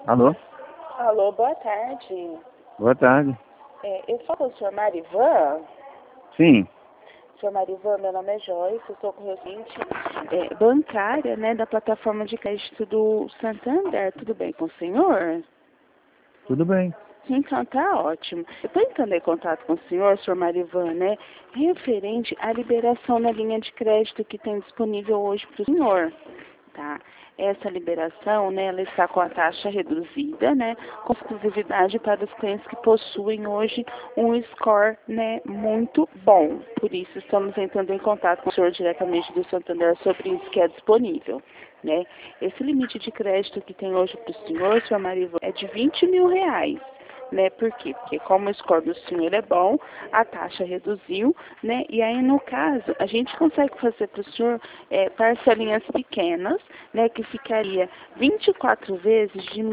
Alô? Alô, boa tarde. Boa tarde. Eu falo com o senhor Marivan. Sim. Senhor Marivan, meu nome é Joyce, eu sou correspondente bancária, né, da plataforma de crédito do Santander. Tudo bem com o senhor? Tudo bem. Então, tá ótimo. Eu estou entrando em contato com o senhor Marivan, né, referente à liberação na linha de crédito que tem disponível hoje para o senhor. Tá. Essa liberação, né, ela está com a taxa reduzida, né, com exclusividade para os clientes que possuem hoje um score, né, muito bom. Por isso, estamos entrando em contato com o senhor diretamente do Santander sobre isso que é disponível, né. Esse limite de crédito que tem hoje para o senhor Marivan, é de R$ 20.000. Né? Por quê? Porque como o score do senhor é bom, a taxa reduziu, né? E aí, no caso, a gente consegue fazer para o senhor parcelinhas pequenas, né? Que ficaria 24 vezes de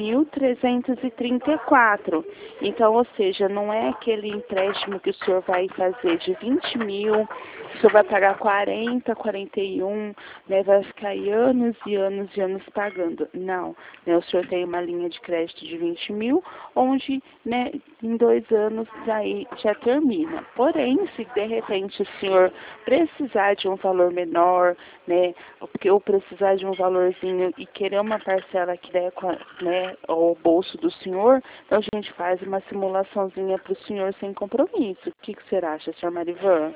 1.334. Então, ou seja, não é aquele empréstimo que o senhor vai fazer de 20 mil, o senhor vai pagar 40, 41, né? Vai ficar aí anos e anos e anos pagando. Não, né? O senhor tem uma linha de crédito de 20 mil, onde, né, em 2 anos aí já termina. Porém, se de repente o senhor precisar de um valor menor, né, ou precisar de um valorzinho e querer uma parcela que der, né, ao bolso do senhor, então a gente faz uma simulaçãozinha para o senhor sem compromisso. O que você acha, senhor Marivan?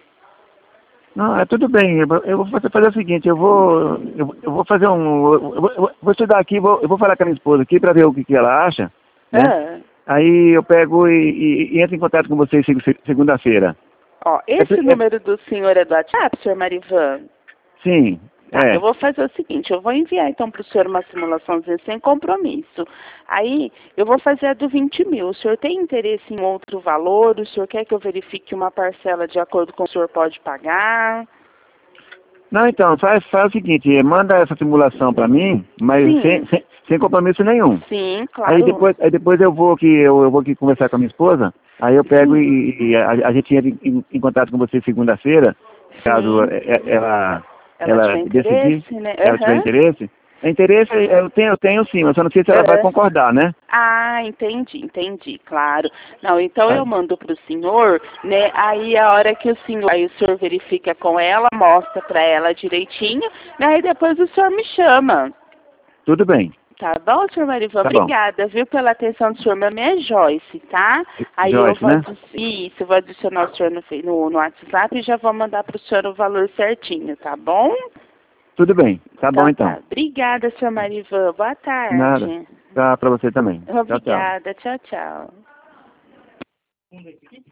Não, é tudo bem. Eu vou fazer o seguinte, eu vou fazer vou estudar aqui, eu vou falar com a minha esposa aqui para ver o que ela acha, né? Ah, Aí eu pego e entro em contato com vocês segunda-feira. ó, esse número do senhor é do WhatsApp, senhor Marivan? Sim, Tá, eu é. vou fazer o seguinte, eu vou enviar então para o senhor uma simulaçãozinha sem compromisso. Aí eu vou fazer a do 20 mil. O senhor tem interesse em outro valor? O senhor quer que eu verifique uma parcela de acordo com o senhor pode pagar? Não, então, faz o seguinte, manda essa simulação para mim, mas Sim, sem compromisso nenhum. sim, Aí claro. depois eu vou aqui conversar com a minha esposa, aí eu pego Sim, e a gente entra em contato com você segunda-feira, caso sim. Ela ela tiver decidir, interesse, né? ela tiver Aham. interesse. Interesse eu tenho sim, mas só não sei se ela vai Aham. concordar, né? Ah, entendi, claro. Não, então Ah, eu mando para o senhor, né? Aí a hora que aí o senhor verifica com ela, mostra para ela direitinho, né? Aí depois o senhor me chama. tudo bem, Tá bom, senhor Marivan? tá bom. Obrigada, viu, pela atenção do senhor. Meu nome é Joyce, tá? Aí eu Joyce, vou, né? isso, eu vou adicionar o senhor no WhatsApp e já vou mandar para o senhor o valor certinho, tá bom? Tudo bem, tá bom Então então. tá. Obrigada, senhor Marivan. Boa Nada. tarde. Tá para você também. Tchau, tchau. Obrigada. Tchau, tchau.